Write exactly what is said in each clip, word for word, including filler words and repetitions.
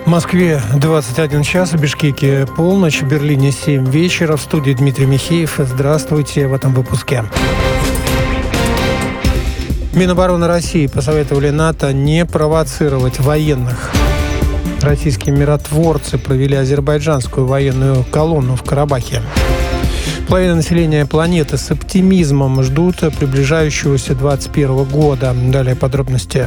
В Москве двадцать один час, в Бишкеке полночь, в Берлине семь вечера. В студии Дмитрий Михеев. Здравствуйте в этом выпуске. Минобороны России посоветовали НАТО не провоцировать военных. Российские миротворцы провели азербайджанскую военную колонну в Карабахе. Половина населения планеты с оптимизмом ждут приближающегося двадцать первого года. Далее подробности.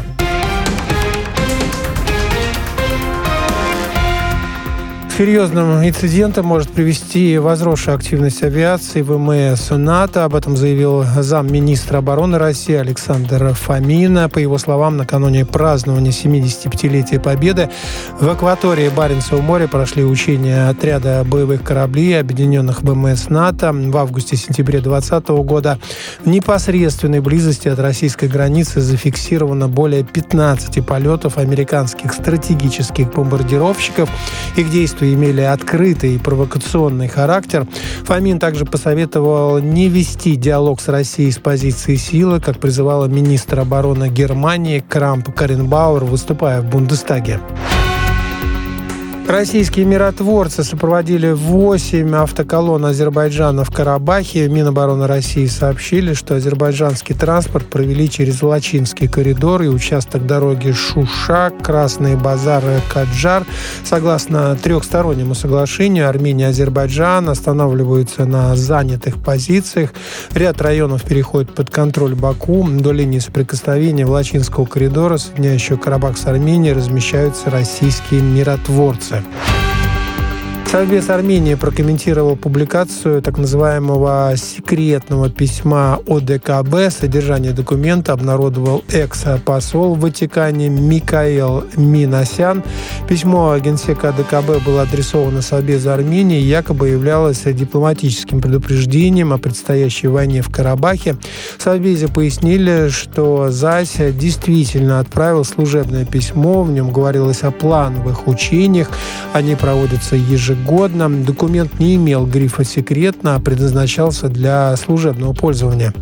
К серьезным инцидентам может привести возросшая активность авиации ВМС НАТО. Об этом заявил замминистра обороны России Александр Фомин. По его словам, накануне празднования семидесятипятилетия Победы в акватории Баренцева моря прошли учения отряда боевых кораблей объединенных ВМС НАТО. В августе-сентябре двадцатого года в непосредственной близости от российской границы зафиксировано более пятнадцати полетов американских стратегических бомбардировщиков. Их действия имели открытый и провокационный характер. Фомин также посоветовал не вести диалог с Россией с позиции силы, как призывала министр обороны Германии Крамп-Карренбауэр, выступая в Бундестаге. Российские миротворцы сопроводили восемь автоколонн Азербайджана в Карабахе. Минобороны России сообщили, что азербайджанский транспорт провели через Лачинский коридор и участок дороги Шуша, Красный базар, Каджар. Согласно трехстороннему соглашению, Армения и Азербайджан останавливаются на занятых позициях. Ряд районов переходит под контроль Баку. До линии соприкосновения Лачинского коридора, соединяющего Карабах с Арменией, размещаются российские миротворцы. Совбез Армении прокомментировал публикацию так называемого секретного письма о дэ ка бэ. Содержание документа обнародовал экс-посол в Ватикане Микаэл Минасян. Письмо генсека а дэ ка бэ было адресовано Совбезу Армении и якобы являлось дипломатическим предупреждением о предстоящей войне в Карабахе. В Совбезе пояснили, что ЗАС действительно отправил служебное письмо. В нем говорилось о плановых учениях. Они проводятся ежегодно. Годно. Документ не имел грифа «секретно», а предназначался для служебного пользования.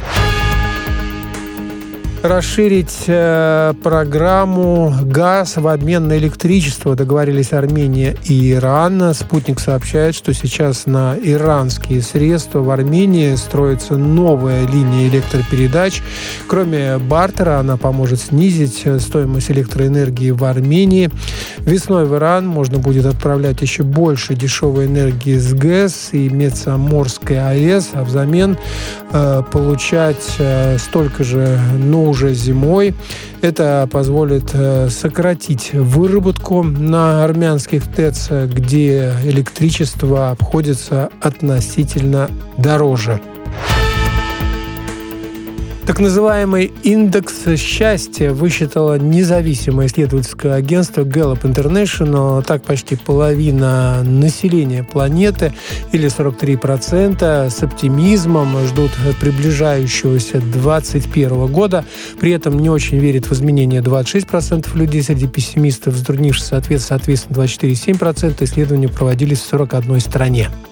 Расширить э, программу «Газ» в обмен на электричество договорились Армения и Иран. «Спутник» сообщает, что сейчас на иранские средства в Армении строится новая линия электропередач. Кроме бартера, она поможет снизить стоимость электроэнергии в Армении. Весной в Иран можно будет отправлять еще больше дешевой энергии с ГЭС и Медсаморской АЭС, а взамен э, получать э, столько же, но уже зимой. Это позволит сократить выработку на армянских ТЭЦ, где электричество обходится относительно дороже. Так называемый индекс счастья высчитало независимое исследовательское агентство Gallup International. Так почти половина населения планеты, или сорок три процента, с оптимизмом ждут приближающегося двадцать первого года. При этом не очень верит в изменения двадцать шесть процентов людей. Среди пессимистов, затруднившихся ответ, соответственно, двадцать четыре целых семь десятых процента. Исследования проводились в сорока одной стране.